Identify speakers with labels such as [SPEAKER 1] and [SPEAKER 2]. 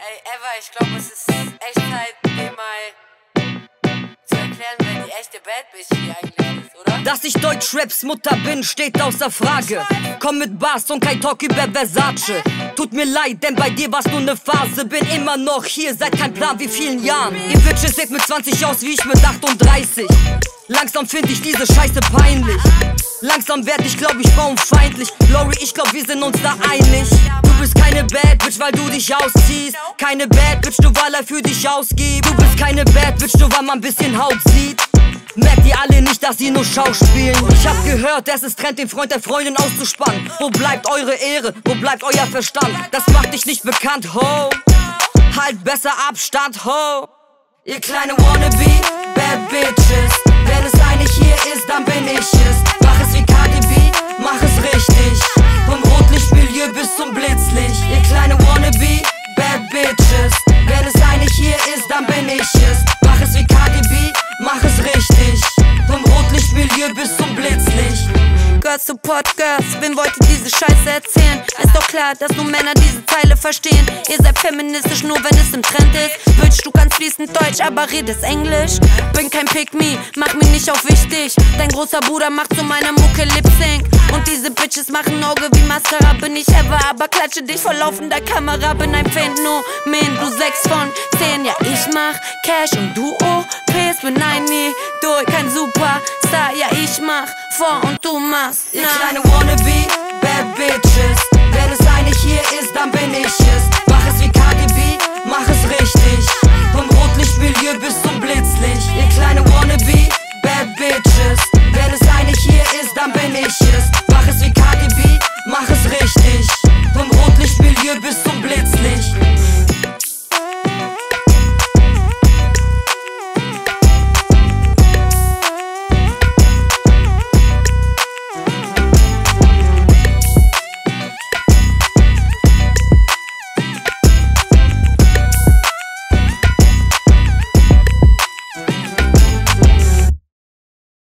[SPEAKER 1] Ey, Eva, ich glaube, es ist echt Zeit, dir mal zu erklären, wer die echte Bad Bitch hier eigentlich ist, oder?
[SPEAKER 2] Dass ich Deutschraps Mutter bin, steht außer Frage. Komm mit Bars und kein Talk über Versace. Tut mir leid, denn bei dir war's nur ne Phase. Bin immer noch hier, seit kein Plan wie vielen Jahren. Ihr Bitches seht mit 20 aus wie ich mit 38. Langsam find ich diese Scheiße peinlich. Langsam werd ich, glaub ich, frauenfeindlich. Lori, ich glaub, wir sind uns da einig. Du bist keine Bad Bitch, weil du dich ausziehst. Keine Bad Bitch, nur weil er für dich ausgibt. Du bist keine Bad Bitch, nur weil man ein bisschen Haut sieht. Merkt ihr alle nicht, dass sie nur schauspielen? Ich hab gehört, es ist Trend, den Freund der Freundin auszuspannen. Wo bleibt eure Ehre? Wo bleibt euer Verstand? Das macht dich nicht bekannt, ho. Halt besser Abstand, ho. Ihr kleine Wannabe, Bad Bitches. Wenn es eine hier ist, dann bin ich es. Mach es wie KDB, mach es richtig. Vom Rotlichtmilieu bis zum Blitzlicht. Ihr kleine Wannabe, Bad Bitches. Wenn es eine hier ist, dann bin ich es. Mach es wie KDB, mach es richtig. Vom Rotlichtmilieu bis zum Blitzlicht.
[SPEAKER 3] Girls support Girls, wem wollt ihr diese Scheiße erzählen? Ist doch klar, dass nur Männer diese Zeile verstehen. Ihr seid feministisch, nur wenn es im Trend ist. Wünsch, du kannst fließend Deutsch, aber redest Englisch. Bin kein Pick-me, mach mich nicht auf wichtig. Dein großer Bruder macht zu meiner Mucke Lip-Sync. Und diese Bitches machen Auge wie Mascara. Bin ich ever, aber klatsche dich vor laufender Kamera. Bin ein Phänomen, du 6 von 10. Ja, ich mach Cash und du OPs. Bin ein Idol, kein Superstar. Ja, ich mach vor und du machst
[SPEAKER 2] Ihr kleine Wannabe, Bad Bitches.